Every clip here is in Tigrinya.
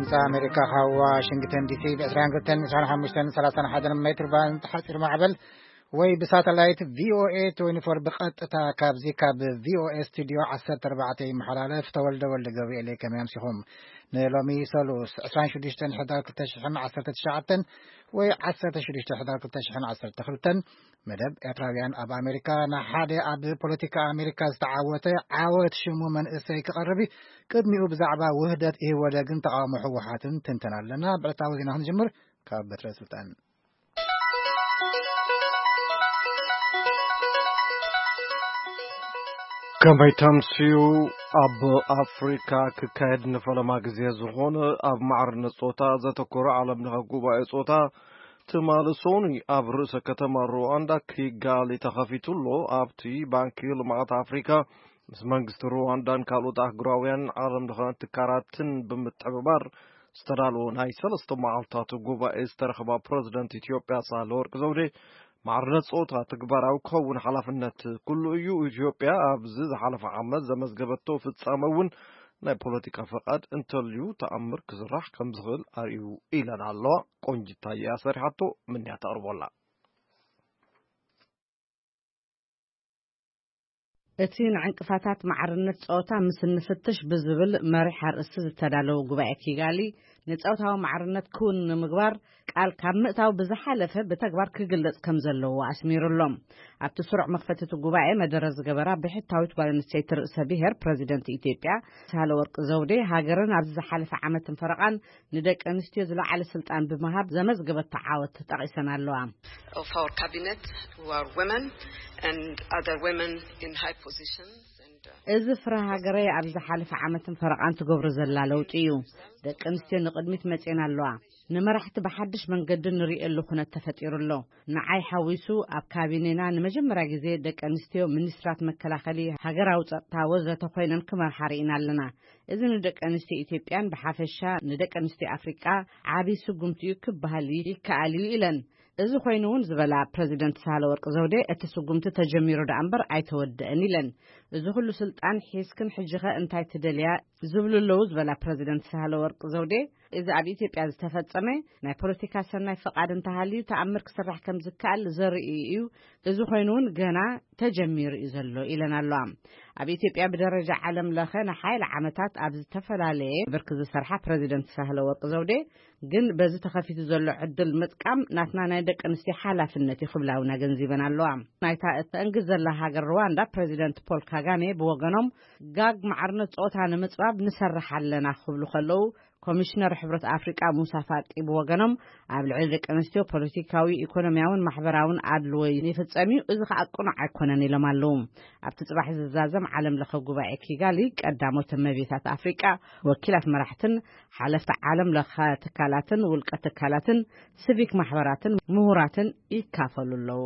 ድምፂ ኣሜሪካ ካብ ዋሽንግተን ዲሲ ብ22-25-31 ሜትር ባንድ ሓፂር ማዕበል ወይ ብሳተላይት VOA 24 ብቐጥታ ካብዚ ካብ VOA ስቱዲዮ 14 ይመሓላለፍ ተወልደ ወልደ ገብርኤል ከመይ ኣምሲኹም ንሎሚ ሰሉስ 26 ሕዳር 2019 ወይ 16 ሕዳር 2012 መደብ ኤርትራውያን ኣብ ኣሜሪካ ንሓደ ኣብ ፖለቲካ ኣሜሪካ ዝተዓወተ ዓወት ሽሙ መንእሰይ ክቐርብ ቅድሚኡ ብዛዕባ ውህደት ኢህወደግን ተቃውሞ ህወሓትን ትንተና ኣለና። ብዕለታዊ ዜና ክንጅምር ካብ በትረ ስልጣን ከመይ ተምሲዩ ኣብ ኣፍሪካ ክካየድ ንፈለማ ግዜ ዝኾነ ኣብ ማዕርነት ጾታ ዘተኮረ ዓለም ለኸ ጉባኤ ጾታ ትማልሶኒ ኣብ ርእሰ ከተማ ሩዋንዳ ኪጋሊ ተኸፊቱሎ ኣብቲ ባንኪ ልምዓት ኣፍሪካ ምስ መንግስቲ ሩዋንዳን ካልኦት ኣህጉራውያን ዓለም ለኸ ትካላትን ብምትሕብባር ዝተዳለወ ናይ 3 መዓልታት ጉባኤ ዝተረኸባ ፕረዚደንት ኢትዮጵያ ሳህለወርቅ ዘውዴ ማዕርነት ጾታ ትግበራዊ ክኸውን ሓላፍነት ኩሉ እዩ። ኢትዮጵያ ኣብዚ ዝሓለፈ ዓመት ዘመዝገበቶ ፍጻመ እውን ናይ ፖለቲካ ፈቃድ እንተልዩ ተኣምር ክስራሕ ከም ዝኽእል ኣርዩ ኢለን ኣለዋ። ቆንጅታየ ኣሰሪሓቶ ምን እያ ተቕርቦላ? እቲ ንዕንቅፋታት ማዕርነት ጾታ ምስ ንፍትሽ ብዝብል መሪሕ ኣርእስቲ ዝተዳለወ ጉባኤ ኪጋሊ ንጾታዊ ማዕርነት ክውን ንምግባር ቃል ካብ ምእታው ብዝሓለፈ ብተግባር ክግለጽ ከም ዘለዎ ኣስሚሩሎም። ኣብቲ ስሩዕ መክፈቲ ጉባኤ መደረ ዝገበራ ብሕታዊት ጓል ኣንስተይቲ ርእሰ ብሔር ፕረዚደንት ኢትዮጵያ ሳህለወርቅ ዘውዴ ሃገርን ኣብዚ ዝሓለፈ ዓመትን ፈረቓን ንደቂ ኣንስትዮ ዝለዓለ ስልጣን ብምሃብ ዘመዝገበቶ ዓወት ጠቒሰን ኣለዋ። Of our cabinet who are women and other women in high positions. እዚ ፍረ ሃገረይ ኣብ ዝሓለፈ ዓመትን ፈረቓን ትገብሮ ዘላ ለውጢ እዩ። ደቂ ኣንስትዮ ንቕድሚት መፅአን ኣለዋ። ንመራሕቲ ብሓድሽ መንገዲ ንሪኤሉ ኩነት ተፈጢሩሎ። ንዓይ ሓዊሱ ኣብ ካቢኔና ንመጀመርያ ግዜ ደቂ ኣንስትዮ ሚኒስትራት መከላኸሊ ሃገራዊ ፀጥታ ወዘተ ኮይነን ክመርሓ ርኢና ኣለና። እዚ ንደቂ ኣንስትዮ ኢትዮጵያን ብሓፈሻ ንደቂ ኣንስትዮ ኣፍሪቃ ዓብይ ስጉምቲ እዩ ክበሃል ይከኣል እዩ ኢለን። እዚ ኮይኑ እውን ዝበላ ፕረዚደንት ሳህለወርቅ ዘውዴ እቲ ስጉምቲ ተጀሚሩ ዳ እምበር ኣይተወድአን ኢለን። እዚ ኩሉ ስልጣን ሒስክን ሕጅኸ እንታይ ትደልያ ዝብሉለው ዝበላ ፕረዚደንት ሳህለወርቅ ዘውዴ እዚ ኣብ ኢትዮጵያ ዝተፈጸመ ናይ ፖለቲካ ሰናይ ፈቃድ እንተሃልዩ ተኣምር ክስራሕ ከም ዝከኣል ዘርኢ እዩ። እዚ ኮይኑ እውን ገና ተጀሚሩ እዩ ዘሎ ኢለን ኣለዋ። ኣብ ኢትዮጵያ ብደረጃ ዓለም ለኸ ንሓይሊ ዓመታት ኣብ ዝተፈላለየ ብርኪ ዝሰርሓ ፕረዚደንት ሳህለወርቅ ዘውዴ ግን በዚ ተኸፊቱ ዘሎ ዕድል ምጥቃም ናትና ናይ ደቂ ኣንስትዮ ሓላፍነት ይኽብላውና ገንዚበን ኣለዋ። ናይታ እተእንግዝ ዘላ ሃገር ሩዋንዳ ፕረዚደንት ፖል ካጋሜ ብወገኖም ጋግ ማዕርነት ጾታ ንምፅባብ ንሰርሕ ኣለና ክብሉ ከለዉ ኮሚሽነር ሕብረት ኣፍሪቃ ሙሳ ፋቂ ብወገኖም ኣብ ልዕሊ ደቂ ኣንስትዮ ፖለቲካዊ ኢኮኖሚያውን ማሕበራውን ኣድልዎ ይፍጸም እዩ። እዚ ከዓ ቁኑዕ ኣይኮነን ኢሎም ኣለዉ። ኣብቲ ጽባሕ ዝዛዘም ዓለም ለኸ ጉባኤ ኪጋሊ ቀዳሞት እመቤታት ኣፍሪቃ ወኪላት መራሕትን ሓለፍቲ ዓለም ለኸ ትካላትን ውልቀ ትካላትን ሲቪክ ማሕበራትን ምሁራትን ይካፈሉ ኣለዉ።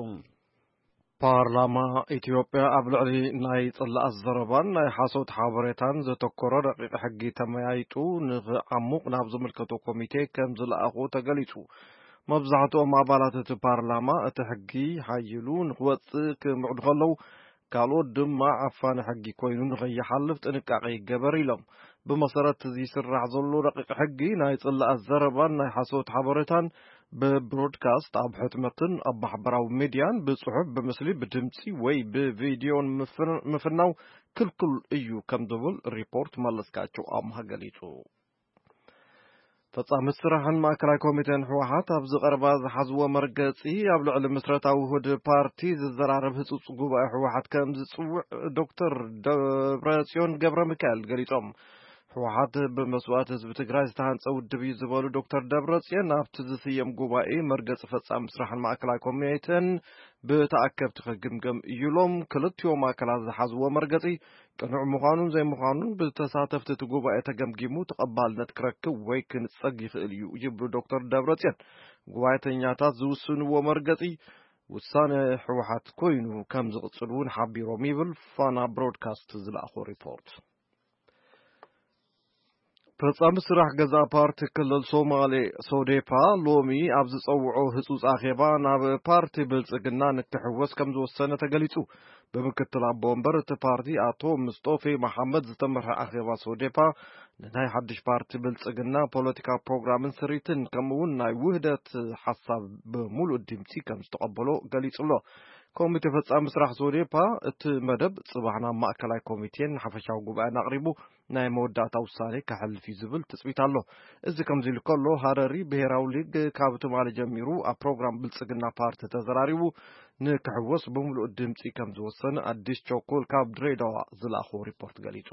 ፓርላማ ኢትዮጵያ ኣብ ልዕሊ ናይ ጽላእ ዘረባን ናይ ሓሶት ሓበሬታን ዘተኮረ ረቂቕ ሕጊ ተመያይጡ ንኽዓሙቕ ናብ ዝምልከቶ ኮሚቴ ከም ዝለኣኹ ተገሊጹ። መብዛሕትኦም ኣባላት እቲ ፓርላማ እቲ ሕጊ ሓይሉ ንኽወፅእ ክምዕዱ ከለዉ ካልኦት ድማ ዓፋኒ ሕጊ ኮይኑ ንኸይሓልፍ ጥንቃቄ ይገበር ኢሎም። ብመሰረት እዚ ይስራሕ ዘሎ ረቂቕ ሕጊ ናይ ጽላእ ዘረባን ናይ ሓሶት ሓበሬታን ብብሮድካስት ኣብ ሕትመትን ኣብ ማሕበራዊ ሚድያን ብጽሑፍ ብምስሊ ብድምፂ ወይ ብቪድዮን ምፍናው ክልክል እዩ ከም ዝብል ሪፖርት መለስካቸው ኣምሃ ገሊጹ። ፈጻሚ ስራሕን ማእከላይ ኮሚቴን ህወሓት ኣብ ዝቐረባ ዝሓዝዎ መርገፂ ኣብ ልዕሊ ምስረታዊ ውህድ ፓርቲ ዝዘራረብ ህፁፅ ጉባኤ ህወሓት ከም ዝፅውዕ ዶክተር ደብረጽዮን ገብረ ሚካኤል ገሊጾም። ህወሓት ብመስዋዕት ህዝቢ ትግራይ ዝተሃንፀ ውድብ እዩ ዝበሉ ዶክተር ደብረጽዮን ኣብቲ ዝስየም ጉባኤ መርገፂ ፈጻሚ ስራሕን ማእከላይ ኮሚቴን ብተኣከብቲ ክግምገም እዩሎም። ክልቲኦም ኣካላት ዝሓዝዎ መርገፂ ቅኑዕ ምዃኑን ዘይምዃኑን ብተሳተፍቲ እቲ ጉባኤ ተገምጊሙ ተቐባልነት ክረክብ ወይ ክንፀግ ይኽእል እዩ ይብሉ ዶክተር ደብረጽዮን። ጉባኤተኛታት ዝውስንዎ መርገፂ ውሳነ ህወሓት ኮይኑ ከም ዝቕፅል እውን ሓቢሮም ይብል ፋና ብሮድካስት ዝለኣኾ ሪፖርት። ፈጻሚ ስራሕ ገዛ ፓርቲ ክልል ሶማሌ ሶዴፓ ሎሚ ኣብ ዝፀውዖ ህፁፅ ኣኼባ ናብ ፓርቲ ብልጽግና ንክሕወስ ከም ዝወሰነ ተገሊጹ። በምክትል ኣቦ ወንበር እቲ ፓርቲ ኣቶ ምስጦፌ መሐመድ ዝተመርሐ ኣኼባ ሶዴፓ ناي حدش بارتي بلصقنا بوليتيكا بروغرامن سريتن كمون ناي وحدت حساب بمولو ديمتي كم استقبلو قليصلو كوميتي فصام مسرح زوريبا مدب صباحنا ماكلاي كوميتين حفشاو غبا نقربو ناي موداتا وصاري كحل في زبل تثبيت الله እዚ ከምዚ ኢሉ ከሎ ሃረሪ ብሄራዊ ሊግ ካብ ትማሊ ጀሚሩ ኣብ ፕሮግራም ብልጽግና ፓርቲ ተዘራሪቡ ንክሕወስ ብምሉእ ድምፂ ከም ዝወሰነ አዲስ ቾኮል ካብ ድሬዳዋ ዝላኹ ሪፖርት ገሊጹ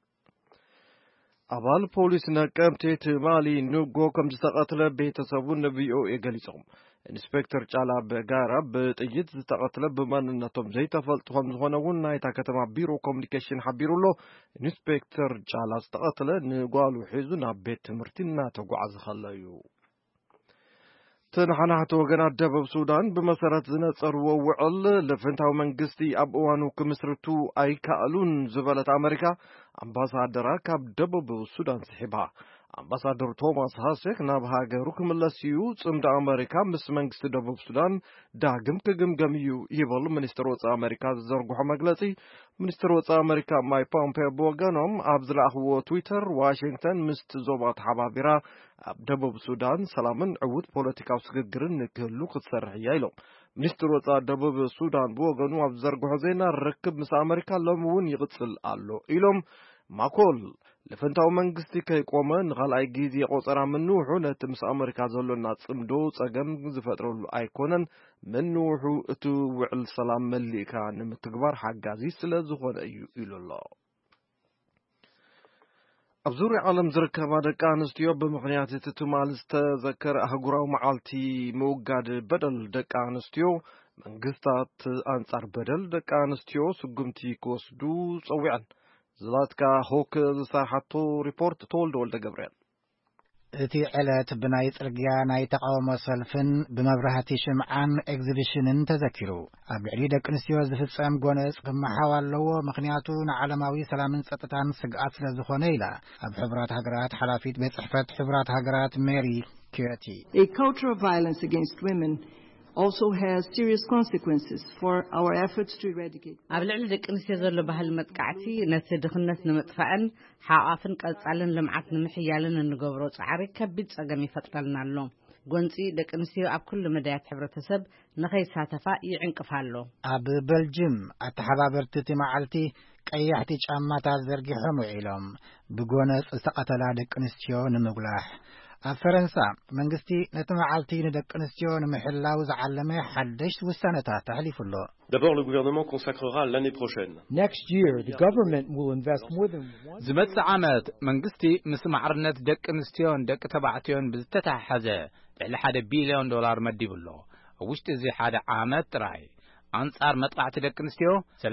አባል ፖሊስ ነቀምቴ ትማሊ ንጎ ከም ዝተቀተለ ቤተሰቡ ንቪኦኤ ገሊጾም ኢንስፔክተር ጫላ በጋራ በጥይት ዝተቀተለ በማንነቶም ዘይተፈልጡ ከም ዝኾነውን ናይታ ከተማ ቢሮ ኮሙኒኬሽን ሓቢሩሎ ኢንስፔክተር ጫላ ዝተቀተለ ንጓሉ ሒዙ ናብ ቤት ትምህርቲ እናተጓዓዘ ኸለዩ ተናሓናሕቲ ወገናት ደቡብ ሱዳን ብመሰረት ዝነጸርዎ ውዕል ለፈንታዊ መንግስቲ ኣብ እዋኑ ክምስርቱ ኣይከኣሉን ዝበለት ኣሜሪካ ኣምባሳደራ ካብ ደቡብ ሱዳን ስሒባ አምባሳደር ቶማስ ሃሴክ ናብ ሃገሩ ክምለስዩ ጽምዳ አሜሪካ ምስ መንግስቲ ደቡብ ሱዳን ዳግም ክግምገምዩ ይበሉ ሚኒስትር ወጻኢ አሜሪካ ዘርግሖ መግለጺ ሚኒስትር ወጻኢ አሜሪካ ማይክ ፖምፔዮ በወገኖም ኣብ ዝለኣኽዎ ትዊተር ዋሽንግተን ምስቲ ዞባት ሓባቢራ ኣብ ደቡብ ሱዳን ሰላምን ዕውት ፖለቲካዊ ስግግርን ንክህሉ ክትሰርሕ እያ ኢሎም ሚኒስትር ወጻኢ ደቡብ ሱዳን በወገኑ ኣብ ዘርግሖ ዜና ርክብ ምስ አሜሪካ ሎሚ እውን ይቕጽል ኣሎ ኢሎም ማኮል ለፈንታው መንግስቲ ከይቆመ ንኻልኣይ ጊዜ ቆጸራ ምንውሑ ነቲ ምስ ኣሜሪካ ዘሎና ጽምዶ ጸገም ዝፈጥረሉ ኣይኮነን ምንውሑ እቲ ውዕል ሰላም መሊእካ ንምትግባር ሓጋዚ ስለ ዝኾነ እዩ ኢሉ ኣሎ ኣብ ዙርያ ዓለም ዝርከባ ደቂ ኣንስትዮ ብምኽንያት እቲ ትማል ዝተዘከረ ኣህጉራዊ መዓልቲ ምውጋድ በደል ደቂ ኣንስትዮ መንግስታት ኣንጻር በደል ደቂ ኣንስትዮ ስጉምቲ ክወስዱ ጸዊዐን ዝላትካ ሆክ ዝሰርሓቶ ሪፖርት ተወልደ ወልደ ገብርኤል እቲ ዕለት ብናይ ጽርግያ ናይ ተቃውሞ ሰልፍን ብመብራህቲ ሽምዓን ኤግዚቢሽንን ተዘኪሩ ኣብ ልዕሊ ደቂ ኣንስትዮ ዝፍጸም ጎነፅ ክመሓዋ ኣለዎ ምኽንያቱ ንዓለማዊ ሰላምን ጸጥታን ስግኣት ስለ ዝኾነ ኢላ ኣብ ሕቡራት ሃገራት ሓላፊት ቤት ጽሕፈት ሕቡራት ሃገራት ሜሪ ኪዮቲ A culture of violence against women also has serious consequences for our efforts to eradicate. ኣብ ልዕሊ ደቂ ኣንስትዮ ዘሎ ባህል መጥቃዕቲ ነቲ ድኽነት ንምጥፋእን ሓቋፍን ቀጻልን ልምዓት ንምሕያልን እንገብሮ ጻዕሪ ከቢድ ጸገም ይፈጥረልና ኣሎ ጎንፂ ደቂ ኣንስትዮ ኣብ ኩሉ መዳያት ሕብረተሰብ ንኸይሳተፋ ይዕንቅፋ ኣሎ ኣብ በልጅም ኣተሓባበርቲ እቲ መዓልቲ ቀያሕቲ ጫማታት ዘርጊሖም ውዒሎም ብጎነፅ ዝተቐተላ ደቂ ኣንስትዮ ንምጉላሕ ኣብ ፈረንሳ መንግስቲ ነቲ መዓልቲ ንደቂ ኣንስትዮ ንምሕላው ዝዓለመ ሓድሽ ውሳነታት ተሕሊፉሎ D'abord, le gouvernement consacrera l'année prochaine. Next year, the government will invest more than ዝመጽእ ዓመት መንግስቲ ምስ ማዕርነት ደቂ ኣንስትዮን ደቂ ተባዕትዮን ብዝተተሓሓዘ ልዕሊ $1 ቢልዮን መዲቡሎ ኣብ ውሽጢ እዚ ሓደ ዓመት ጥራይ አንጻር መጥቃዕቲ ደቂ ኣንስትዮ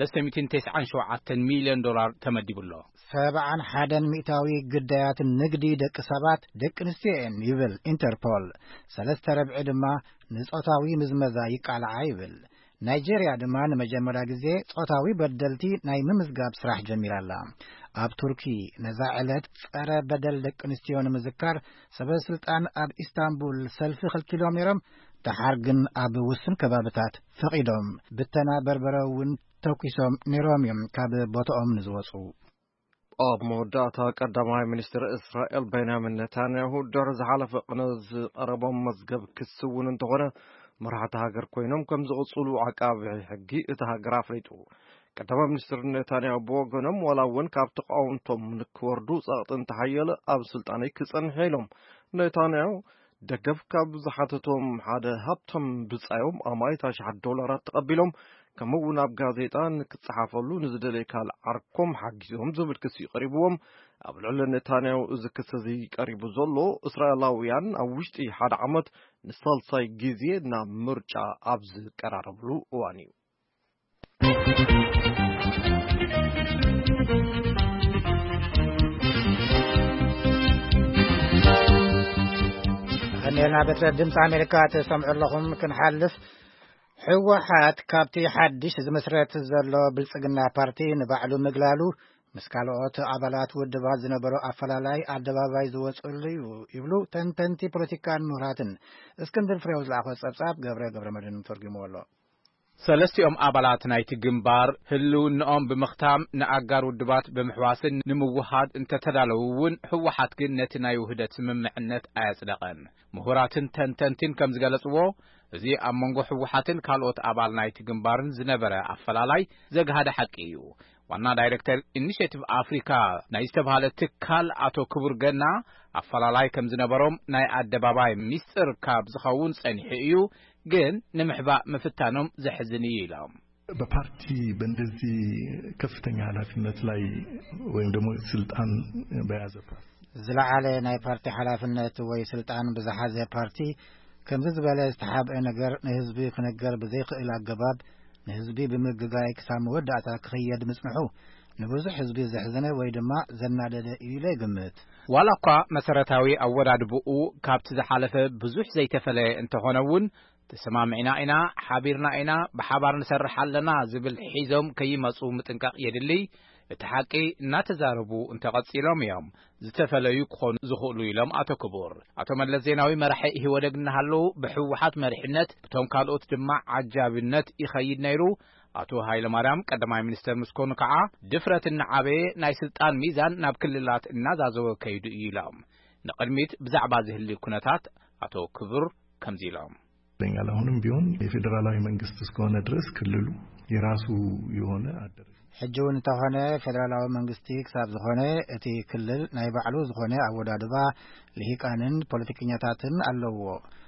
$397 ሚልዮን ተመዲቡሎ 71 ሚእታዊ ግዳያት ንግዲ ደቂ ሰባት ደቂ ኣንስትዮ ይብል ኢንተርፖል 3/4 ድማ ንጾታዊ ምዝመዛ ይቃልዓ ይብል ናይጄሪያ ድማ ንመጀመርያ ግዜ ጾታዊ በደልቲ ናይ ምምዝጋብ ስራሕ ጀሚራላ ኣብ ቱርኪ ነዛ ዕለት ጸረ በደል ደቂ ኣንስትዮ ንምዝካር ሰበስልጣን ኣብ ኢስታንቡል ሰልፊ ከልኪሎም ነይሮም ድሓር ግን ኣብ ውስን ከባቢታት ፈቂዶም ብተና በርበረውን ተኩሶም ነይሮም እዮም ካብ ቦታኦም ንዝወፁ ኣብ መወዳእታ ቀዳማይ ሚኒስትር እስራኤል ቤንያሚን ኔታንያሁ ድሕሪ ዝሓለፈ ቅነዝ ዝቐረቦም መዝገብ ክሲ እውን እንተኾነ መራሕቲ ሃገር ኮይኖም ከም ዝቕፅሉ ዓቃቢ ሕጊ እቲ ሃገር ኣፍሊጡ ቀዳማይ ሚኒስትር ኔታንያሁ ብወገኖም ዋላ እውን ካብ ተቃውምቶም ንክወርዱ ጸቕጢ እንተሓየለ ኣብ ስልጣነይ ክጸንሐ ኢሎም ኔታንያሁ ደገፍ ካብ ዝሓተቶም ሓደ ሃብቶም ብጻዮም $100,000 ተቐቢሎም ከምኡውን ኣብ ጋዜጣ ንክጽሓፈሉ ንዝደለየ ካልእ ዓርኮም ሓጊዞም ዝብል ክሲ ቀሪብዎም ኣብ ልዕሊ ኔታንያሁ እዚ ክሲ እዚ ቀሪቡ ዘሎ እስራኤላውያን ኣብ ውሽጢ ሓደ ዓመት ንሳልሳይ ግዜ ናብ ምርጫ ኣብ ዝቀራረብሉ እዋን እዩ خلينا بترد دمس أمريكا تسمع لهم كنحلف ሕወሓት ካብቲ ሓድሽ ዝመስረት ዘሎ ብልጽግና ፓርቲ ንባዕሉ ምግላሉ ምስ ካልኦት ኣባላት ውድባት ዝነበሩ ኣፈላላይ ኣደባባይ ዝወፅሉ ይብሉ ተንተንቲ ፖለቲካን ምሁራትን እስክንድር ፍሬው ዝለኣኾ ጸብጻብ ገብረ መድህን ተርጉምዎ ኣሎ ሰለስቲኦም አባላት ናይቲ ግንባር ህልውናኦም ብምኽታም ንኣጋር ውድባት ብምሕዋስን ንምውሃድ እንተተዳለውን ህወሓት ግን ነቲ ናይ ውህደት ስምምዕነት ኣያጽደቐን። ምሁራትን ተንተንትን ከም ዝገለጽዎ እዚ ኣብ መንጎ ህወሓትን ካልኦት ኣባል ናይቲ ግንባርን ዝነበረ ኣፈላላይ ዘግሃደ ሓቂ እዩ። ዋና ዳይሬክተር ኢኒሼቲቭ አፍሪካ ናይ ዝተባሃለ ትካል አቶ ክቡር ገና ኣፈላላይ ከም ዝነበሮም ናይ ኣደባባይ ሚስጥር ካብ ዝኸውን ጸኒሑ እዩ ግን ንምሕባእ ምፍታኖም ዘሕዝን እዩ ኢሎም። በፓርቲ በእንደዚህ ከፍተኛ ኃላፊነት ላይ ወይም ደግሞ ስልጣን በያዘ ፓርቲ ዝለዓለ ናይ ፓርቲ ኃላፊነት ወይ ስልጣን በዝሓዘ ፓርቲ ከምዚ ዝበለ ዝተሓብአ ነገር ንህዝቢ ክነገር ብዘይክእል ኣገባብ ንህዝቢ ብምግጋይ ክሳብ መወዳእታ ክኸየድ ምጽንሑ ንብዙሕ ህዝቢ ዘሕዘነ ወይ ድማ ዘናደደ እዩ ኢለ ይግምት። ዋላ እኳ መሰረታዊ ኣወዳድብኡ ካብቲ ዝሓለፈ ብዙሕ ዘይተፈለየ እንተኾነውን ተሰማሚዕና ኢና ሓቢርና ኢና ብሓባር ንሰርሕ ኣለና ዝብል ሒዞም ከይመጹ ምጥንቃቕ የድሊ እቲ ሓቂ እናተዛረቡ እንተቐጺሎም እዮም ዝተፈለዩ ክኾኑ ዝኽእሉ ኢሎም ኣቶ ክቡር። ኣቶ መለስ ዜናዊ መራሒ ኢህወደግ እናሃለዉ ብሕወሓት መሪሕነት ብቶም ካልኦት ድማ ዓጃብነት ይኸይድ ነይሩ። አቶ ኃይለ ማርያም ቀዳማይ ሚኒስትር ምስኮኑ ከዓ ድፍረት እናዓበየ ናይ ስልጣን ሚዛን ናብ ክልላት እናዛዘወ ከይዱ እዩ ኢሎም። ንቅድሚት ብዛዕባ ዝህሊ ኩነታት አቶ ክቡር ከምዚ ኢሎም። አሁንም ቢሆን የፌዴራላዊ መንግስት እስከሆነ ድረስ ክልሉ የራሱ የሆነ አደረ ሕጅውን ተሆነ ፌደራላዊ መንግስቲ ክሳብ ዝኾነ እቲ ክልል ናይ ባዕሉ ዝኾነ ኣወዳድባ ልሂቃንን ፖለቲከኛታትን ኣለዎ።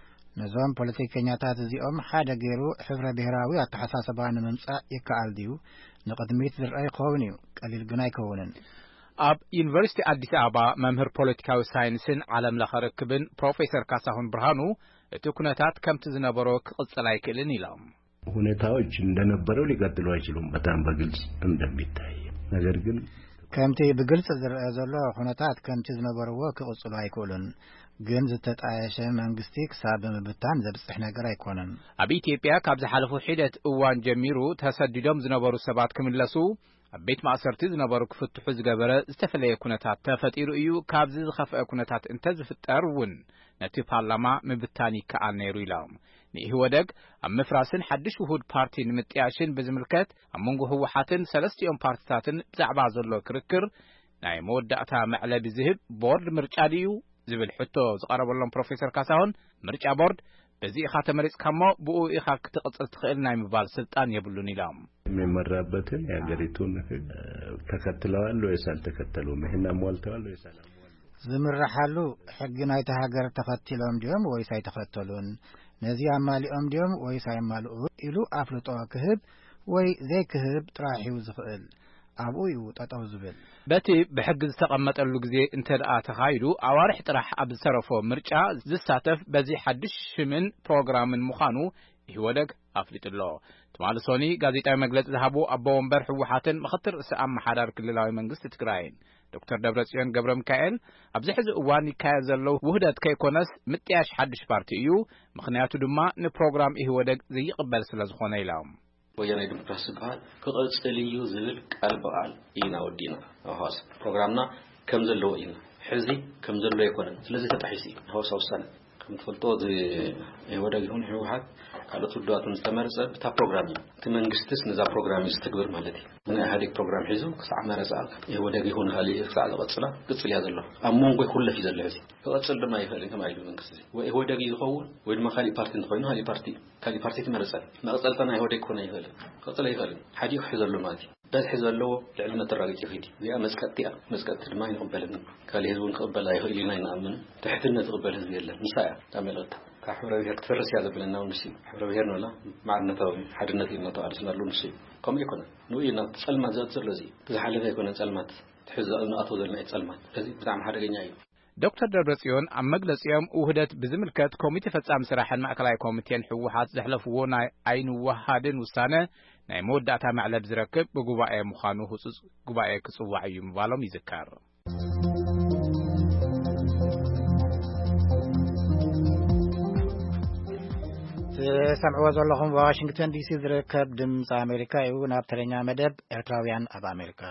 ነዞም ፖለቲከኛታት እዚኦም ሓደ ገይሩ ሕብረ ብሔራዊ ኣተሓሳስባ ንምምጻእ ይከኣል ድዩ? ንቅድሚት ዝርአይ ክኸውን እዩ፣ ቀሊል ግን ኣይከውንን። ኣብ ዩኒቨርሲቲ አዲስ አበባ መምህር ፖለቲካዊ ሳይንስን ዓለም ለኸ ርክብን ፕሮፌሰር ካሳሁን ብርሃኑ እቲ ኩነታት ከምቲ ዝነበሮ ክቅጽል አይክልን ኢሎም። ሁኔታዎች እንደነበረው ሊቀጥሉ አይችሉም በጣም በግልጽ እንደሚታይ ነገር ግን ከምቲ ብግልጽ ዝርአ ዘሎ ኩነታት ከምቲ ዝነበርዎ ክቅጽሉ አይክሉን ግን ዝተጣየሸ መንግስቲ ክሳብ ምብታን ዘብጽሕ ነገር አይኮነን። ኣብ ኢትዮጵያ ካብ ዝሓለፉ ሒደት እዋን ጀሚሩ ተሰዲዶም ዝነበሩ ሰባት ክምለሱ ኣብ ቤት ማእሰርቲ ዝነበሩ ክፍትሑ ዝገበረ ዝተፈለየ ኩነታት ተፈጢሩ እዩ። ካብዚ ዝኸፍአ ኩነታት እንተዝፍጠርውን ነቲ ፓርላማ ምብታን ይከኣል ነይሩ ኢሎም። ንኢህወደግ ኣብ ምፍራስን ሓድሽ ውሁድ ፓርቲ ንምጥያሽን ብዝምልከት ኣብ መንጎ ህወሓትን ሰለስቲኦም ፓርቲታትን ብዛዕባ ዘሎ ክርክር ናይ መወዳእታ መዕለቢ ዝህብ ቦርድ ምርጫ ድዩ ዝብል ሕቶ ዝቐረበሎም ፕሮፌሰር ካሳሁን ምርጫ ቦርድ በዚ ኢኻ ተመሪጽካሞ ብኡ ኢኻ ክትቕጽል ትኽእል ናይ ምባል ስልጣን የብሉን ኢሎም። የሚመራበትን የሀገሪቱን ተከትለዋል ወይስ አልተከተሉም? ይሄን አሟልተዋል ወይስ አላሟሉም? ዝምራሓሉ ሕጊ ናይቲ ሃገር ተኸትሎም ዲዮም ወይስ ኣይተኸተሉን? ነዚ ኣማሊኦም ዲዮም ወይስ ኣይማልኡ ኢሉ ኣፍልጦ ክህብ ወይ ዘይክህብ ጥራሒው ዝኽእል ኣብኡ እዩ ጠጠው ዝብል። በቲ ብሕጊ ዝተቐመጠሉ ግዜ እንተደኣ ተኻይዱ ኣዋርሕ ጥራሕ ኣብ ዝተረፎ ምርጫ ዝሳተፍ በዚ ሓድሽ ሽምን ፕሮግራምን ምዃኑ ኢህወደግ ኣፍሊጡሎ። ትማሊ ሶኒ ጋዜጣዊ መግለጺ ዝሃቡ ኣቦ ወንበር ህወሓትን ምክትል ርእሰ ኣመሓዳሪ ክልላዊ መንግስቲ ትግራይን ዶክተር ደብረጽዮን ገብረ ሚካኤል ኣብዚ ሕዚ እዋን ይካየድ ዘሎ ውህደት ከይኮነስ ምጥያሽ ሓድሽ ፓርቲ እዩ፣ ምክንያቱ ድማ ንፕሮግራም ኢህወደግ ዘይቅበል ስለ ዝኾነ ኢሎም። ወያኔ ዲሞክራሲ በዓል ክቕጽል እዩ ዝብል ቃል በዓል ኢና ወዲና ኣዋሳ ፕሮግራምና ከም ዘለዎ ኢና ሕዚ ከም ዘሎ ይኮነን። ስለዚ ተጣሒሲ ኣዋሳ ውሳነ ከም ትፈልጦ ኢህወደግ ይሁን ህወሓት ካልኦት ውድባትን ዝተመረጸ ብታ ፕሮግራም እዩ። እቲ መንግስትስ ነዛ ፕሮግራም ዝተግብር ማለት እዩ። ምን ኢህአዴግ ፕሮግራም ሒዙ ክሳዕ መረጻ ኢህወደግ ይሁን ሃሊ ክሳዕ ዝቐጽላ ቅጽል ያ ዘሎ ኣብ መንጎ ይኹለፍ እዩ ዘሎ ሕዚ ክቕጽል ድማ ይኽእል ከም ኣይሉ መንግስቲ ወይ ኢህወደግ ይኸውን ወይ ድማ ካሊ ፓርቲ እንተኮይኑ ካሊ ፓርቲ ትመረጸ መቕጸልተና ኢህወደግ ኮነ ይኽእል ክቕጽል ይኽእል ሓዲኡ ሒዘሉ ማለት እዩ። በዝሒ ዘለዎ ልዕልነት ተራጊጽ ይኽእል እዚኣ መስቀጥቲ ድማ ይቕበልን ካሊ ህዝቡን ክቕበል ኣይኽእል ኢና ይንኣምን ትሕትነት ዝቕበል ህዝቢ የለን ንሳያ ታመልቕታ كحبر بهير تفرس يا ذبل النوم نسي حبر بهير ولا معنا توي حدنا في النطاق على سنالون نسي كم يكون نوينا تسلمات ذات زلزي بزحلة يكون تسلمات تحز أنه أطول لنا تسلمات لذي بتعمل حاجة جناي دكتور دبرسيون عم مجلس يوم وهدت بزملكات كوميتي فتسام سراحا مأكلاي كوميتين حوحات زحلفونا عين وهادن وسانة ناي مودعتا معلب زركب بقبائي مخانو خصوص قبائي كسوعي مبالو ميزكار سمعوا زلهم واشنطن دي سي زركب دمص أمريكا يو نابترنيا مدب إرتراويان أب أمريكا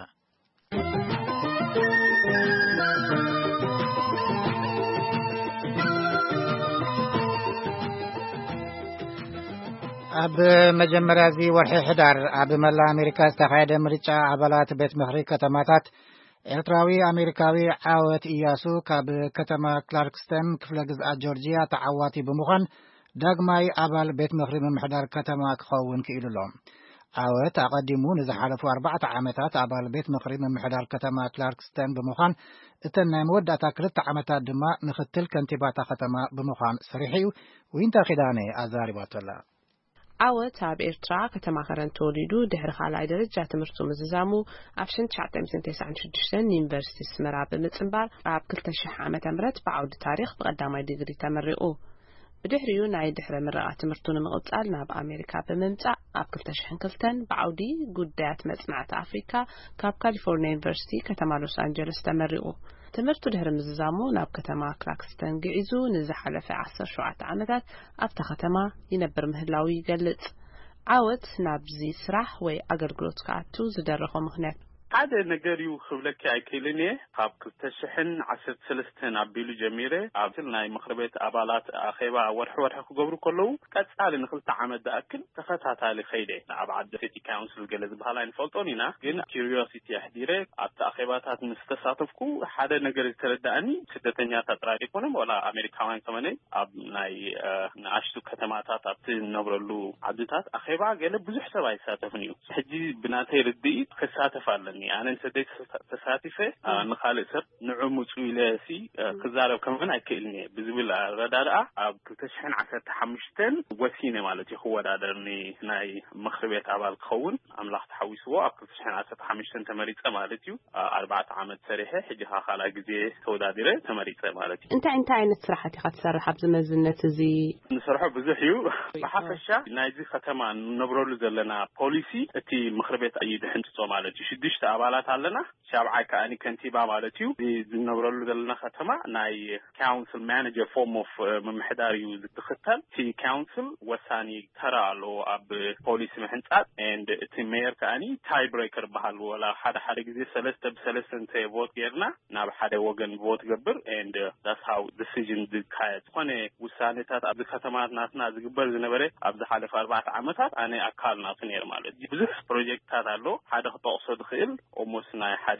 ኣብ መጀመርያ ዚ ወርሒ ሕዳር ኣብ መላ ኣሜሪካ ዝተኻየደ ምርጫ ኣባላት ቤት ምኽሪ ከተማታት ኤርትራዊ ኣሜሪካዊ ዓወት ኢያሱ ካብ ከተማ ክላርክስተን ክፍለ ግዝኣት ጆርጂያ ተዓዋቲ ብምዃን ዳግማይ ኣባል ቤት ምኽሪ ምምሕዳር ከተማ ክኸውን ክኢሉ ኣሎ። ዓወት ኣቐዲሙ ንዝሓለፉ 4 ዓመታት ኣባል ቤት ምኽሪ ምምሕዳር ከተማ ክላርክስተን ብምዃን እተን ናይ መወዳእታ 2 ዓመታት ድማ ምክትል ከንቲባታ ከተማ ብምዃን ሰሪሑ እዩ። ዊንታ ኺዳነ ኣዛሪባቶላ። ዓወት ኣብ ኤርትራ ከተማ ከረን ተወሊዱ ድሕሪ ካልኣይ ደረጃ ትምህርቱ ምዝዛሙ ኣብ 1996 ዩኒቨርሲቲ ስመራ ብምጽንባር ኣብ 2000 ዓመተ ምህረት ብዓውዲ ታሪኽ ብቀዳማይ ዲግሪ ተመሪቑ። ብድሕሪኡ ናይ ድሕረ ምረቓ ትምህርቱ ንምቕጻል ናብ ኣሜሪካ ብምምጻእ ኣብ 2002 ብዓውዲ ጉዳያት መጽናዕቲ ኣፍሪካ ካብ ካሊፎርኒያ ዩኒቨርሲቲ ከተማ ሎስ አንጀለስ ተመሪቑ። ትምህርቱ ድሕሪ ምዝዛሙ ናብ ከተማ ክላርክስተን ግዒዙ ንዝሓለፈ 17 ዓመታት ኣብታ ከተማ ይነብር ምህላው ይገልጽ። ዓወት ናብዚ ስራሕ ወይ ኣገልግሎት ከኣቱ ዝደረኾ ምኽንያት هذا نجاري خبلك أكلني قاب كتشحن 13 عبيلو جميرة عبتلنا مخربات أبالات أخيبا ورح قبرو كله كتسأل نخلت عمد أكل تختها تالي خيرة أبعد سيتي كونسل جلز بهالاين فلتونينا جن كيوريوسيتي أحديرة أبت أخيبات هات مستساطفكو هذا نجاري ترداني سدتنيا تطراري كونم ولا أمريكان كماني أب ناي نعشتو كتمات أبت نبرلو عدتات أخيبا جل بزح سباي ساتفنيو حجي بناتي ردي خساتف علني أنا نسديت تساتفه نخالص نعمو سويلاسي كزارب كمان أكلني بزول ردارة بتشحن 15 وسينة مالتي هو رادرني ناي مخربيات عبال خون أملاح تحويسوا بتشحن 15 تمريض مالتيو 4 عامات سريحة حجها خلا جزء توداديره تمريض مالتي أنت عين سرحتي قد سرح بزمزنة زي نسرح بزحيو بحفشة نايزي ختما نبرلو زلنا بوليسي تي مخربيات أيد حنتو مالتي شديش أبالات علنا شابعك أني كنتيبا مالتيو نبرلو دلنا ختمة ناي كونسل مانجر فورم اوف ممحداريو تختل تي كونسل وساني ترى لو اب بوليس محنصات اند تي مير كاني تاي بريكر بحال ولا حدا غزي سلسته انت فوت غيرنا ناب حدا وغن فوت غبر اند that's how decision دكايت كونه وسانيتات اب ختمات ناسنا زغبر زنبره اب حالف 4 عامات انا اكال ناسنير مالت بزح بروجكتات አሎ حدا ተወሰድ خيل almost ናይ ሓደ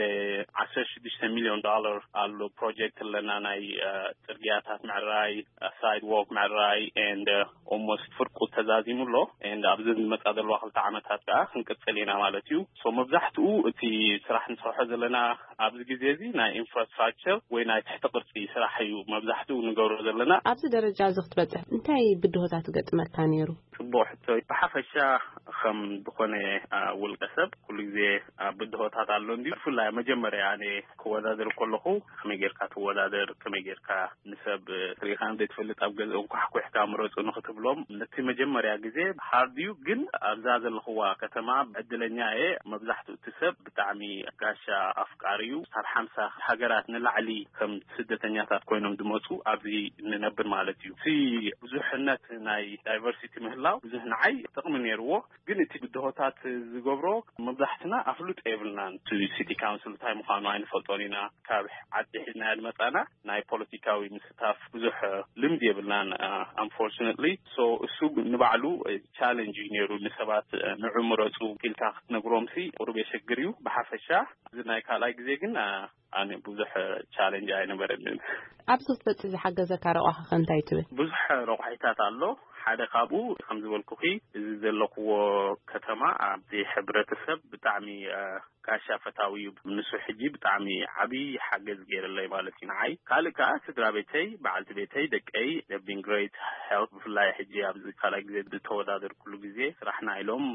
16 ሚሊዮን ዶላር አሎ ፕሮጀክት ለና ናይ ጽርግያታት ማዕራይ ሳይድ ዎክ ማዕራይ and almost ፍርቁ ተዛዚሙሎ and ኣብዚ ዝመጻደሉ አኽልተ ዓመታት ካ ክንቀጽልና ማለት እዩ ሶ መብዛሕትኡ እቲ ስራሕ ንሰርሖ ዘለና ኣብዚ ግዜ እዚ ናይ ኢንፍራስትራክቸር ወይ ናይ ትሕተ ቅርጺ ስራሕ እዩ መብዛሕትኡ ንገብሮ ዘለና ኣብዚ ደረጃ ዝኽትበጽሕ እንታይ ብድሆታት ገጥመካ ነይሩ ጽቡቅ ሕቶ በሓፈሻ ከም ዝኾነ ውልቀሰብ ኩሉ ግዜ ብድሆታት አሎ እንዲ ፍላይ መጀመሪያ እኔ ከወዳደር ኮለኹ ከመጌርካ ተወዳደር ከመጌርካ ንሰብ ትሪኻን ደትፈልጥ ኣብ ገዝኦም ኩሕኩሕካ ምረጹ ንኽትብሎም ነቲ መጀመሪያ ግዜ ሃርዲዩ ግን ኣብዛ ዘለኹዋ ከተማ ዕድለኛ እየ መብዛሕትኡ ትሰብ ብጣዕሚ ጋሻ ኣፍቃሪዩ ሳብ 50 ሃገራት ንላዕሊ ከም ስደተኛታት ኮይኖም ድመጹ ኣብዚ ንነብር ማለት እዩ እቲ ብዙሕነት ናይ ዳይቨርሲቲ ምህላው ብዙሕ ንዓይ ጥቕሚ ነይርዎ ግን እቲ ብድሆታት ዝገብሮ መብዛሕትና ኣፍሉጥ የብልናን ሲቲ ካውንስል ታይ ምዃኑ ኣይንፈልጦኒና ካብ ዓዲ ሒድና ያድመጻና ናይ ፖለቲካዊ ምስታፍ ብዙሕ ልምዲ የብልናን unfortunately so እሱ ንባዕሉ ቻሌንጅ ነይሩ ንሰባት ንዕምረጹ ኢልካ ክትነግሮምሲ ቁርብ የሸግር እዩ ብሓፈሻ እዚ ናይ ካልኣይ ግዜ ግን ኣነ ብዙሕ ቻሌንጅ ኣይነበረንን ኣብዚ ክትበጽሕ ዝሓገዘካ ረቑሓ እንታይ ትብል ብዙሕ ረቑሒታት ኣሎ ሓደ ካብኡ ከም ዝበልኩኺ እዚ ዘለኽዎ ከተማ ኣብቲ ሕብረተሰብ ብጣዕሚ ጋሻ ፈታዊ ንሱ ሕጂ ብጣዕሚ ዓብዪ ሓገዝ ገይረለይ ማለት እዩ ንዓይ ካልእ ከዓ ስድራ ቤተይ በዓልቲ ቤተይ ደቀይ በን ግሬት ሄልት ብፍላይ ሕጂ ኣብዚ ካልኣይ ግዜ ዝተወዳደር ኩሉ ግዜ ስራሕና ኢሎም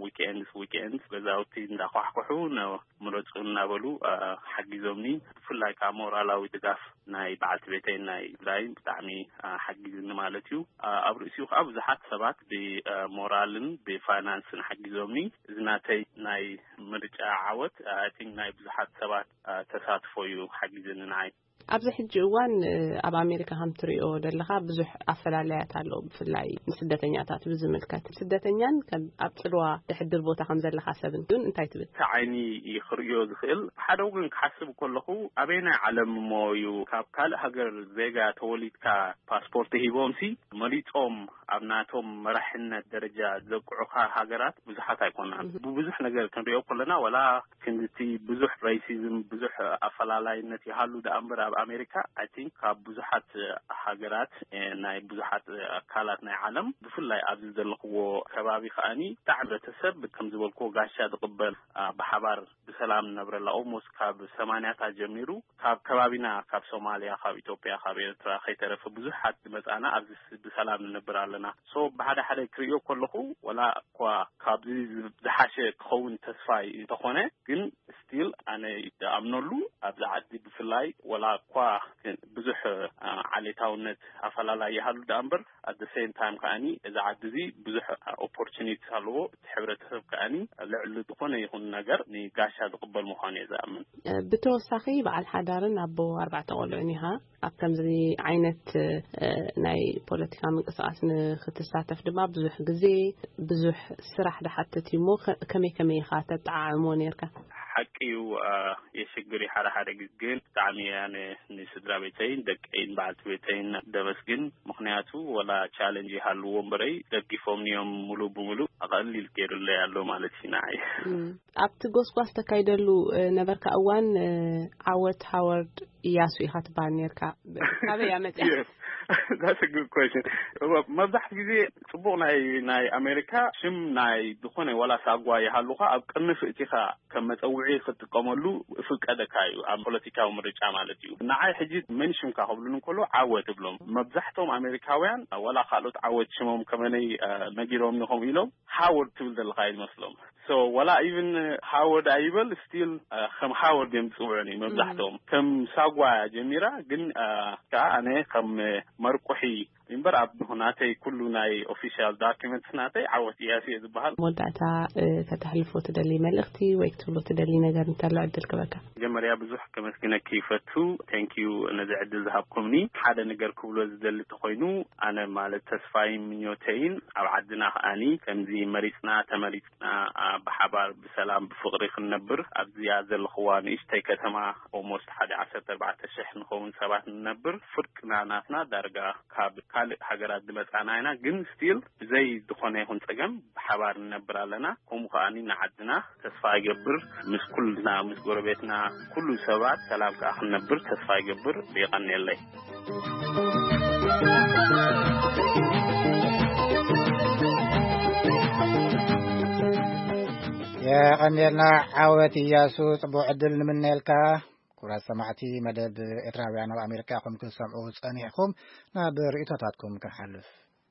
ዊኬንድስ ገዛውቲ እንዳኳሕኩሑ ምረፁ እናበሉ ሓጊዞምኒ ብፍላይ ከዓ ሞራላዊ ድጋፍ ናይ በዓልቲ ቤተይ ናይ ትግራይ ብጣዕሚ ሓጊዝኒ ማለት እዩ ኣብ ርእሲኡ ከዓ ብዙሓት ሰባት ብሞራልን ብፋይናንስን ሓጊዞምኒ እዚ ናተይ ናይ ምርጫ ዓወት I think ናይ ብዙሓት ሰባት ተሳትፎ እዩ ሓጊዝኒ ንዓይ ኣብዚ ሕጂ እዋን ኣብ ኣሜሪካ ሃምትሪኦ ደለኻ ብዙሕ ኣፈላላያት ኣለዉ ብፍላይ ስደተኛታት ብዝምልከት ስደተኛን ከም ኣብ ጽልዋ ድሕድር ቦታ ከም ዘለኻ ሰብን ግን እንታይ ትብል ዓይኒ ይኽርዮ ዝኽእል ሓደ ወገን ክሓስብ ከለኹ ኣበይ ናይ ዓለም ሞዩ ካብ ካልእ ሃገር ዜጋ ተወሊድካ ፓስፖርት ሂቦምሲ መሪጾም ኣብ ናቶም መራሕነት ደረጃ ዘቁዑኻ ሃገራት ብዙሓት ኣይኮናን ብዙሕ ነገር ክንሪኦ ከለና ወላ ክንቲ ብዙሕ ሬሲዝም ብዙሕ ኣፈላላይነት ይሃሉ ዳኣምበር ኣብ ኣሜሪካ I think ካብ ብዙሓት ሃገራት ናይ ብዙሓት ኣካላት ናይ ዓለም ብፍላይ ኣብዚ ዘለኽዎ ከባቢ ኸኣኒ ሕብረተሰብ ከም ዝበልኮ ጋሻ ዝቕበል ብሓባር ብሰላም ነብረላ ኦልሞስት ካብ 80ታት ጀሚሩ ካብ ከባቢና ካብ ሶማልያ ካብ ኢትዮጵያ ካብ ኤርትራ ከይተረፈ ብዙሓት መጻና ኣብዚ ብሰላም ንነብር ኣለና ሶ ብሓደ ሓደ ክሪኦ ከለኹ ወላ እኳ ካብዚ ዝሓሸ ክኸውን ተስፋ ተኾነ ግን ስቲል ኣነ ኣምነሉ ኣብዚ ዓዲ ብፍላይ ወላ እኳ ብዙሕ ዓሌታውነት ኣፈላላይ ይሃሉ ዳኣምበር at the same time ከኣኒ እዚ ዓዲ እዚ ብዙሕ ኦፖርቹኒቲ ኣለዎ ሕብረተሰብ ከኣኒ ልዕሊ ዝኾነ ይኹን ነገር ንጋሻ ዝቕበል ምዃኑ እየ ዝኣምን ብተወሳኺ በዓል ሓዳርን ኣቦ 4 ቆልዑን ኢኻ ኣብ ከምዚ ዓይነት ናይ ፖለቲካ ምንቅስቓስ ንኽትሳተፍ ድማ ብዙሕ ግዜ ብዙሕ ስራሕ ድሓትት እሞ ከመይ ኢኻ ተጣዓዕሞ ነርካ حقيو يشجري حدا جن تعمي يعني نسدرا بيتين دقين بعد بيتين دبسجن مخنياتو ولا challenge هالوم بري دقيفهم يوم ملو بملو أقل الكير اللي علو مالتي ناعي. أبتجوز قاست كيدلو نبرك أوان عوت هاورد ياسوي هاتبان نيركا هذا يا متى. That's a good question. ما بحث جزء صبونا ناي أمريكا شم ناي دخونه ولا ساقوا يهالوها أبكرنا في اتخاء كم تأوعي خد قملو فك هذا كايو عن بوليتيكا ومرج عمالتيو. ناي حجيت منشم كهبلون كله عوت بلهم. ما بزحتهم أمريكاويان ولا خالد عوت شمهم كماني نجيرهم نهم إلهم حاول تولد الغاية مسلم. So ولا even Howard Abel still خم Howard يمسوعني ما بزحتهم كم ساقوا جميرة جن كأنه كم مرقحي منبر عبد هناتي كل ناي official documents ناتي عوض ياسي البحر مدعتا كتحلفو تدلي ملختي ويكتبو تدلي نجار نتلع عدل كبكا جمر يا بزوح كمسكنا كيفتو thank you نزع عدل ذهبكمني حدا نجار كبلو زدل تخينو أنا مال تسفاي منيوتين أو عدنا أني كم زي مريسنا تمريسنا بحبار بسلام بفقريخ النبر أبزياد الخوان إشتيكة تما almost 11-14 شحن خون 7 النبر فرقنا ناسنا درجة كال حجرات دمت عناينا جن ستيل زي دخانة هون سجم بحوار النبر لنا هم قاني نعدنا تسفاي جبر مش كلنا مش قربتنا كل سبات سلام كأخ النبر تسفاي جبر بيغني الله يا غنينا عوتي ياسو صبو عدل من نيلكا كرا سمعتي مدد إتراويان وأمريكا خم كل سمعوا صنيعكم نابر إتوتاتكم كحلف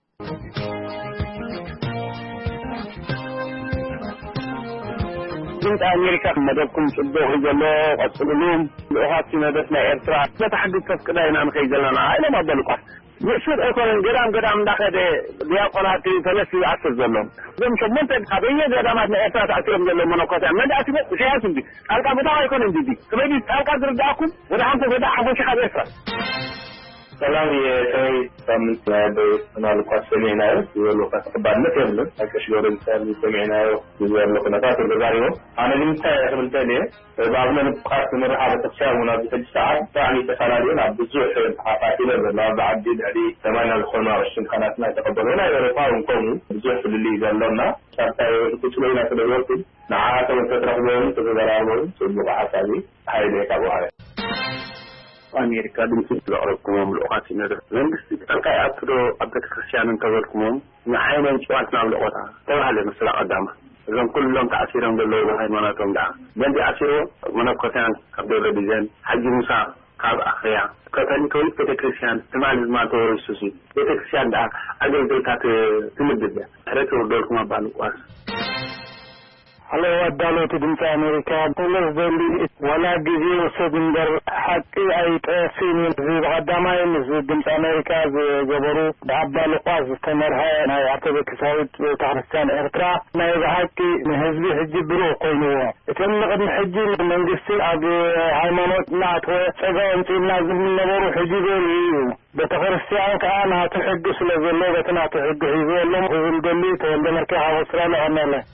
كنت أمريكا مددكم صدوه جلو قصلهم لأهاتي مددنا إرتراع لا تحدث كده هنا مخيجلنا عائلة ما بلقى يشوف أكون جرام داخل ديا قناتي ثلاثة عشر زلهم زم شمنت قبيلة جرامات نأتات عشرهم زلهم مناقصة من ده أسمع شيء أسمع ألقى بدأ يكون عندي كمان ألقى درجاكم وده هم بدأ حبوش خبيثة ሰላም የሰይ ሳምንት ላይ ምናልባት ሰሜናዊ የሎካስ ተባልነት የለም አከሽወር እንሳል ሰሜናዊ የዘለው ከነታት ተዛሪው አነሊምታ ያስመልተለ ባብለን ቃስ ምርሃ በተሻሙና በተጅሳት ታኒ ተሳላሊውን አብዙ ሐፋቲለ ለባዕድ ዳዲ ተማናል ሆኖ አሽን ካናትና ተቀበሉና የረፋው እንቆሙ ብዙ ፍልሊ ዘለውና ሰርታው ትችሉና ተደወርኩ ናዓተ ወተትረፈውን ተዘራራው ጽቡቅ ሐሳቢ ኃይለ ካባለ أمريكا دمتي لأركمهم لأخاتي ندر لنبس تلقى أكدو أبدت كريستيان انتظركمهم نحينا نشواتنا لأخوتها تبع لمسلا قدامة إذن كلهم تعسيرهم بالله وهيماناتهم دعا جندي عسيرو منافقتان كبدولة بيزان حج موسى كاب أخيا كتاني كوليك بيت كريستيان تمال ما تورو السوسي بيت كريستيان دعا أجل دولتات تمدد حريته دولكم أبالو قواس على ودالو تدمت أمريكا كل ذلي ولا جزء وسدندر حتى أي تأثير زي قدامين زي دمت أمريكا زي جبرو بعبالو قاز استمرها ما يعتبر كساوي تحرستان إرترا ما يبحكي نهزبي حجي برو قينوه تم قد حجي من قصي عبي هايمانوت نعتوه سيغانتي لازم من نبورو حجي بريو بتخرستان كأنا تحقس لزلو بتنا تحقس يزولهم وزلدلي تولد مركاها وصرالة عماله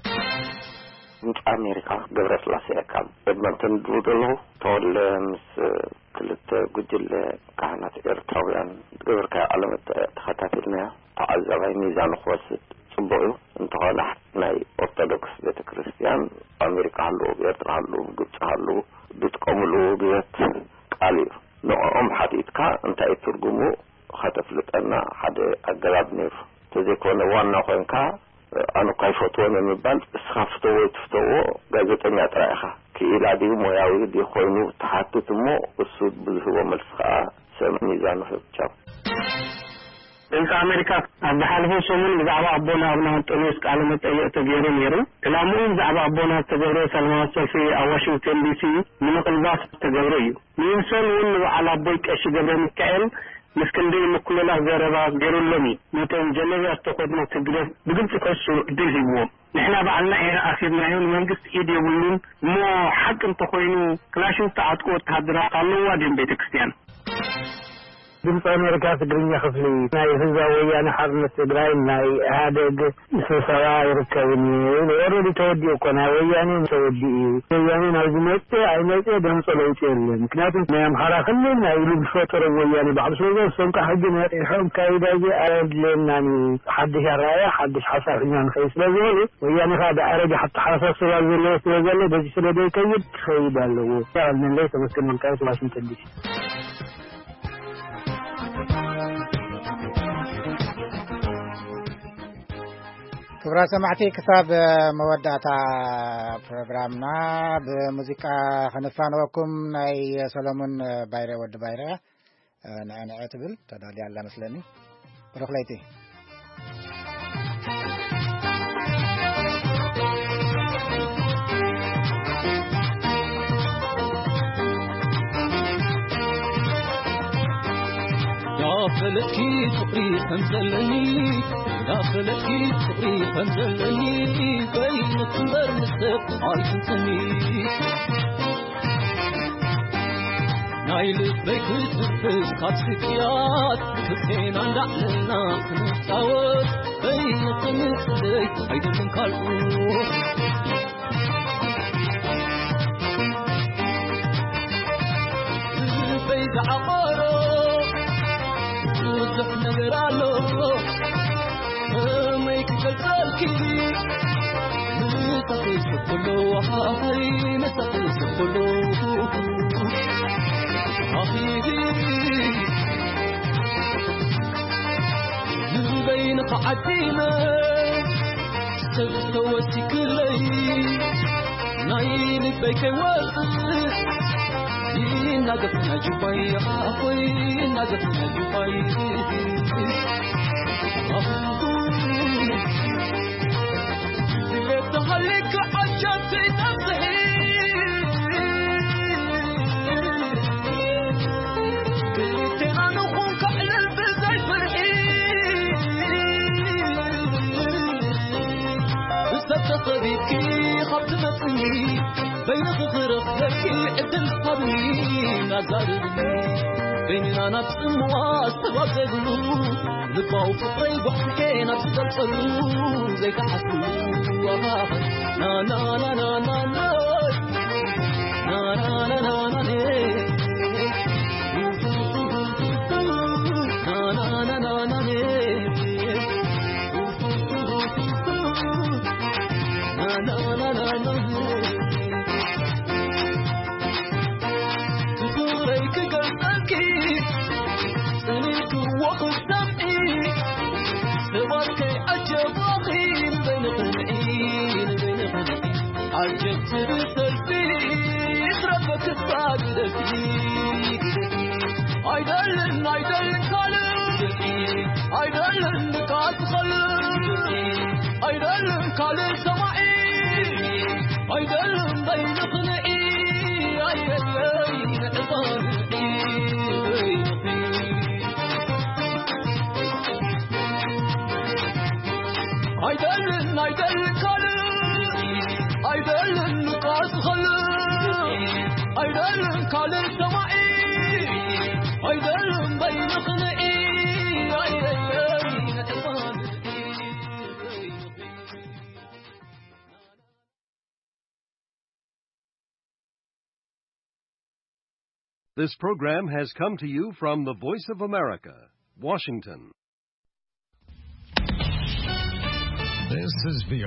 مش أمريكا جبرت لاسيكام بدمنتن دودلو طول مس كلت جدل كهنات إرتراويان جبرك علامة تخطاتنا تعزبين ميزان خوست صبوا انتقال ناي أرثوذكس بيت كريستيان أمريكا هلو بيرتر هلو جبت هلو بتقوملو بيت قالير نوعهم حديثك انت يترجمو خطف لتنا حد أجلاب نير تذكرنا وانا خوينكا أنا كيف أتوقع من بعد سخفتو وتفتو جازتني أتراها كإلى دي موياوي دي خوينو تحطت مو السود بالهو ملسخة سمني زانو في الجو. إنك أمريكا بحاله سومن زعبا أبونا أبناء تونس كعلمة تغيير ميرو كلامون زعبا أبونا تغيير سلمان في واشنطن دي سي من قلباس تغيير مينسون ون على بيك أشجار مكائل مسكندي مكلنا زربا غيرو لمي متن جنبي استقدنا تجرب بقلت كسو ديزيبو نحنا بعلنا إيه أخير نعيون منقص إيدي يقولون مو حكم تخوينو كلاشو تعطقو تهدرا قالوا وادين بيتكستيان دمت أمريكا تقريني خفلي ناي هزا ويانا حرمة إبراهيم ناي هادق سوسرا يركبني ويرودي تودي وكنا وياني متودي وياني نازمت عينيتي دم صلوتي اللي مكناتي نايم حرا خلي ناي لبسوتر وياني بعض شوية سنك حقنا الحوم كايداجي أرد لناني حدش الراية حدش حصر إنان خيس بزولي وياني هذا أرد حتى حصر سوال زلوه سوال بجي سلدي كيب خيبا له فعلا ليس مسكن من كايس واشنطن دي كبرى سمعتي كتاب مودعتا برنامجنا بموسيقى خنفانوكم ناي سلمون بايرة ود بايرة أنا أعتبر تدالي على مسلمي برخليتي داخلكي تقري خنزلني داخلكي تقري خنزلني بين تمر مستق عايشتني نايل بيك تفز كاتسكيات كتين عند علنا نصاوت بين تمسلي هيدا من كالو بيد عقارو وزح نقرالو ميك كالكالكي نتقيس كله حاهي نتقيس كله حاهي بين قعدينا استوتي كلي نايل بيك واسس نقفنا جباي أخوي نقفنا جباي زلت خليك عجبتي نفسي قلت أنا أخوك على البزاي فرحي استفقدتكي خبت مسني بين غرفتك عدل قبلي نظرني بيننا نفس واستغفروا لقاو فطري بحكينا تسلسلوا زي كحسوا نا نا نا نا نا نا نا نا نا نا نا نا نا نا عجبت بالتلفيز ربك الصادق عيدلن عيدلن كالن عيدلن نكات خلن عيدلن كالن سمعي أيدلهم بينقني أيدلين عطاني أيدلن أيدل كالي أيدلن نقاس خلي أيدلن كالي سمعي أيدلن بينقني أيدلين عطاني. This program has come to you from the Voice of America, Washington. This is VOA.